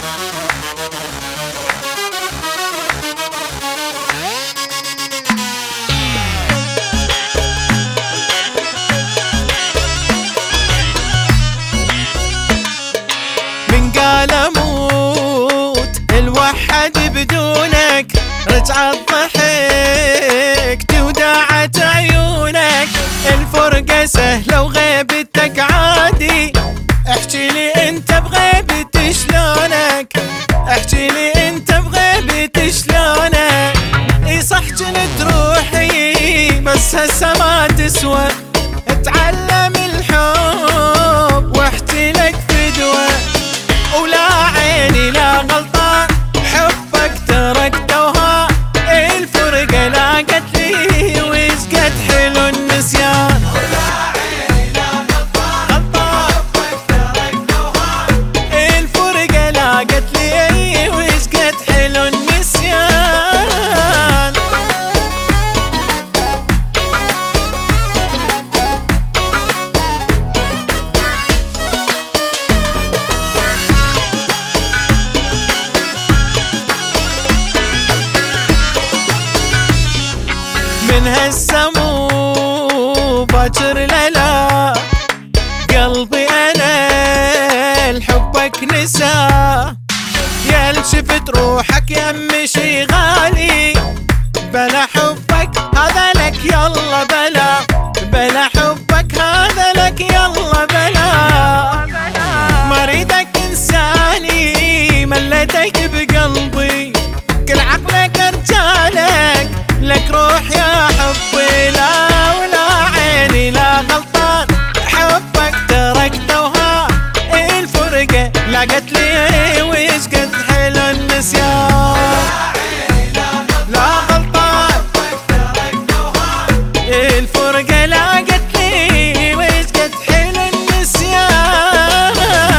من قال اموت الوحد بدونك، رجعت ضحكت وداعت عيونك. الفرقة سهلة وغيبتك عادي، احكي لي انت بغيبتي شلونك، احكي لي انت بغيبتي شلونك. اي صح جنت روحي بس هسه ما تسوى، اتعلم الحب واحكي لك فدوى. ولا عيني لا غلطان حبك تركتوها، الفرقة لاقت لي ويش قد حلو النسيان. ولا عيني لا غلطان حبك تركتوها، الفرقة لاقت لي ويش قد حلو النسيان. من هالسمو باكر للا، قلبي انا لحبك نسى. يا شفت روحك يمي شي غالي، بلا حبك هذا لك يلا بلا، بلا حبك هذا لك يلا بلا. ما اريدك انساني مليتك بقلبي، كل عقلك ارجالك لك روح يا حبي. لا ولا عيني لا غلطان حبك تركتوها، الفرقة لاقت لي ويش قد حلو النسيان. لا غلطان حبك تركتوها، الفرقة لاقت لي ويش قد حلو النسيان.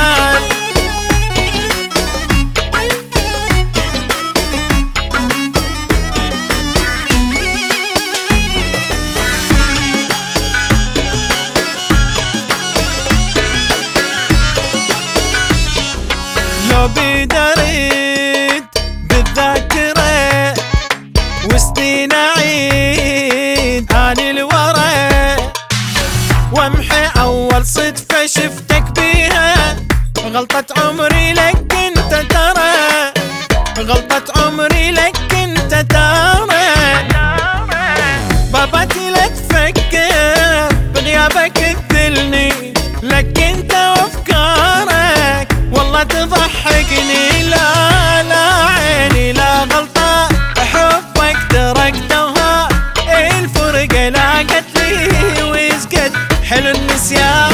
لو بدريت بالذاكرة وسنين أعيد اني الورا، وامحي اول صدفة شفتك بيها. غلطة عمري لك انت ترى، غلطة عمري لك انت ترى. بابتي لا تفكر بغيابك تذلني، لك انت وافكارك والله تضحكني. لا لا عيني لا غلطة حبك تركتوها، الفرقة لاقت لي ويش قد حلو النسيان.